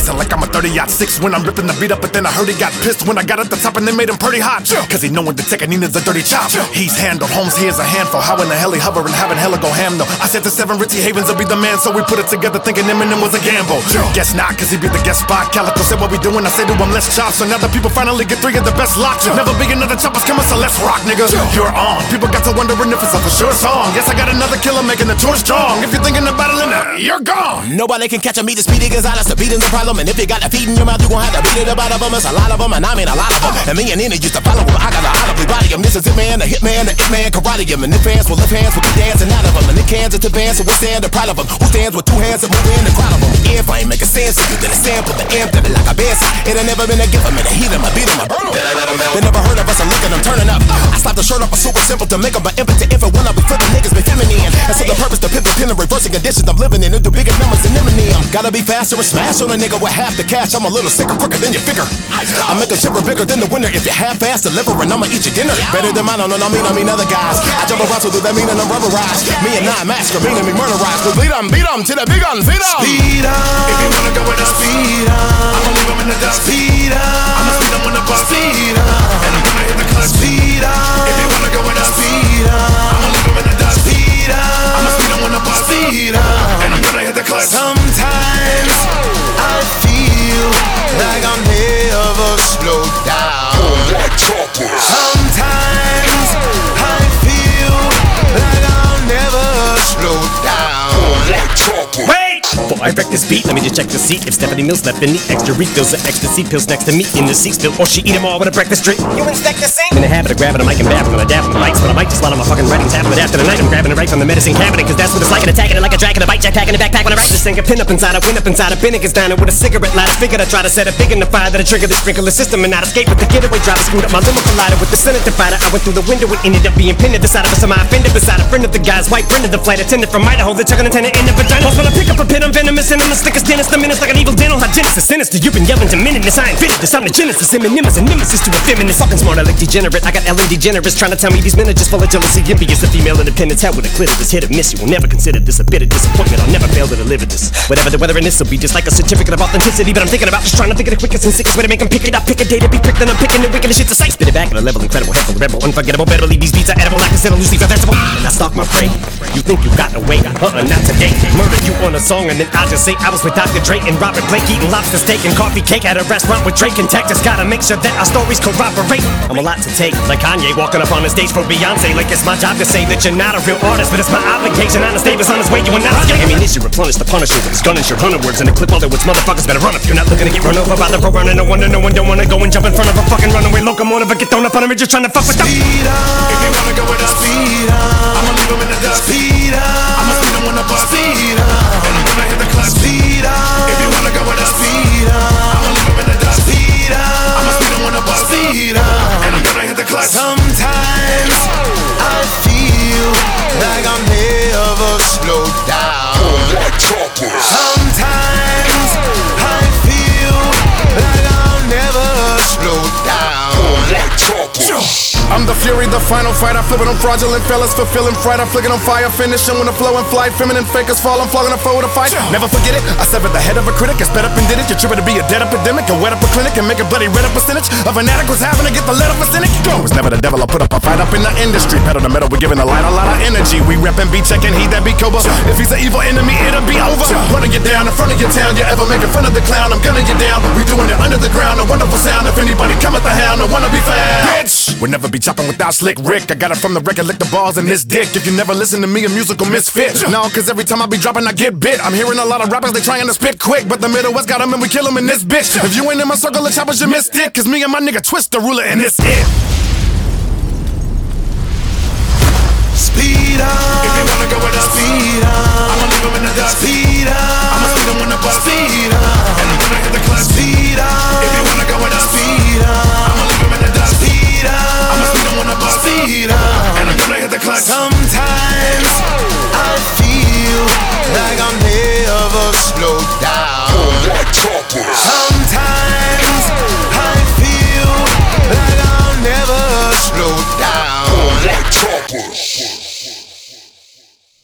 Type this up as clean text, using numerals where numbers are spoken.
bustin' like I'm a 30-06 when I'm ripping the beat up, but then I heard he got pissed when I got at the top and they made him pretty hot. Cause he knowin' the tech and Nina's a dirty chop. He's handled, Holmes he is a handful. How in the hell he hovering, having hella go ham though. I said the 7 Ritzy Havens will be the man, so we put it together thinking Eminem was a gamble. Guess not, cause he be the guest spot. Calico said what we doing, I said to him let's chop. So now the people finally get 3 of the best locks. Never be another choppers coming, so let's rock, nigga. You're on. People got to wondering if it's a for sure song. Yes, I got another killer making the tour strong. If you're thinking about it, you're gone. Nobody can catch a me, the speedy Gonzalez, the beat is the problem. And if you got a feed in your mouth, you gon' have to beat it about of them. It's a lot of them, and I mean a lot of them. And me and Nina used to follow them. I got a audibly body him. This is it, man, the hitman, the it-man, karate him. And if hands will lift hands, we'll keep dancing out of them. And if cans it's advance, so we'll stand the proud of them. Who stands with 2 hands and move in the crowd of them? If I ain't making sense, if you then a sample, the amp, that like a bass. It ain't never been a gift, I'm in a heat him, I beat him, I burn him. They never heard of us, I look at them turning up. I slap the shirt up, it's super simple to make them, but impotent if it when I be flipping niggas, be feminine. And so the purpose to pivot, pin and reversing conditions I'm living in, do bigger numbers than Eminem. Gotta be faster and smash on a nigga with half the cash. I'm a little sicker, quicker than you figure. I make a shipper bigger than the winner. If you half-ass delivering, I'ma eat your dinner. Better than mine, I mean other guys. I jump around, so do that mean and I'm rubberized? Me and I masker, meaning me murderized. We beat 'em to the big gun, feed 'em. Speed up. If you wanna go with us, speed up. I'ma leave 'em in the dust. Speed up. I'ma speed 'em when the bus. Speed up. And I'm gonna hit the clutch. Speed up. If you wanna go with us, speed up. I'ma leave 'em in the dust. Speed up. I'ma speed 'em when the bus. Speed up. And I'm gonna hit the clutch. Sometimes I feel like I'm never slowed down. Sometimes I feel like I'll never slow down. Wait! Before I wreck this beat, let me just check the seat. If Stephanie Mills left any extra refills or ecstasy pills next to me in the seat still, or she eat them all with a breakfast drink. You inspect the sink? In the habit of grabbing a mic and babbling, I dab on the mics, but I might just swallow my fucking writings half of it after the night. I'm grabbing it right from the medicine cabinet, cause that's what it's like, and attacking it like a dragon, a bite jetpack in a backpack when I write this thing. A pin up inside, I win up inside, a bin it gets down with a cigarette lighter. Figured I try to set a big in the fire that'll trigger the sprinkler system and not escape with the getaway driver. Screwed up my limo collider with the Senate divider. I went through the window and ended up being pinned at the side of a semi-offender beside a friend of the guy's white friend of the flight attendant from Idaho. The chugging antenna in the vagina. When I pick up a pin, I'm venomous and I'm the slickest dentist. The menace like an evil dental hygienist. The sinister, you've been yelling to menace. I ain't fitted this, I'm the genesis. Eminence and nemesis to a feminist. Fucking smart, I like degenerate. I got Ellen DeGeneres trying to tell me these men are just full of jealousy. Envious, a female independence. How with a clitoris hit or miss. You will never consider this a bit of disappointment. I'll never fail to deliver this. Whatever the weather in this will be just like a certificate of authenticity. But I'm thinking about just trying to think of the quickest and sickest way to make them pick it up. Pick a day to be pricked, then I'm picking the wickedest shit's a sight. Spit it back at a level incredible, helpful, rebel, unforgettable. Better believe these beats are edible. Like I said, loosely vegetable. And I stalk my prey. You think you got away? Not today. Murder you on a song and then I'll just say I was with Dr. Dre and Robert Blake eating lobster steak and coffee cake at a restaurant with Drake and Texas. Gotta make sure that our stories corroborate. I'm a lot to take, like Kanye walking up on the stage for Beyonce. Like it's my job to say that you're not a real artist, but it's my obligation. Honest Davis on his way, you are not. Ammunition replenish the Punisher with his gun and shirt 100 words in a clip. All the words motherfuckers better run if you're not looking to get run over by the road runner. No wonder no one don't wanna go and jump in front of a fucking runaway locomotive or get thrown up on him. You're just trying to fuck with them. Speed up. If you wanna go with us, speed up. I'ma leave 'em in the dust. Speed up. I'ma speed 'em when the bus. Speed up. And I'm gonna hit the clutch. Speed up. If you wanna go with us, speed up. I'ma leave 'em in the dust. Speed up. I'ma speed 'em when the bus. Speed up. And I'm gonna hit the clutch. Sometimes I feel like I'm never slowed down. Sometimes I feel like I'll never slow down. I'm the fury, the final fight. I flip it on fraudulent fellas, fulfilling fright. I flick it on fire, finishing when the flow and flight. Feminine fakers fall, I'm flogging a foe to fight. Never forget it, I severed the head of a critic. I sped up and did it. You're tripping to be a dead epidemic. I wet up a clinic and make a bloody red up percentage of an addict was having to get the lead up a cynic. It was never the devil, I put up a fight up in the industry. Pedal to metal, we're giving the light a lot of energy. We reppin' beat checking, he that be Cobra. If he's an evil enemy, it'll be over. Running you down in front of your town, you ever making fun of the clown, I'm gunning you down. We doing it under the ground, a wonderful sound. If anybody come at the hound, I wanna be found. Bitch! We'll never be chopping without Slick Rick. I got it from the record, lick the balls in this dick. If you never listen to me, a musical misfit. No, cause every time I be dropping, I get bit. I'm hearing a lot of rappers, they trying to spit quick, but the Middle West got them and we kill them in this bitch. If you ain't in my circle of choppers, you missed it. Cause me and my nigga Twist the ruler and it's it. Speed up. If you wanna go with us, speed up. I'ma leave 'em in the dust. Speed up. I'ma speed 'em when the bus. Speed up. And I'm gonna hit the clutch. Speed up. If you wanna go with us, speed up. I'ma leave 'em in the dust. Speed up. I'ma speed 'em when the bus. Speed up. And I'm gonna hit the clutch. Sometimes I feel like I'm never slowed down.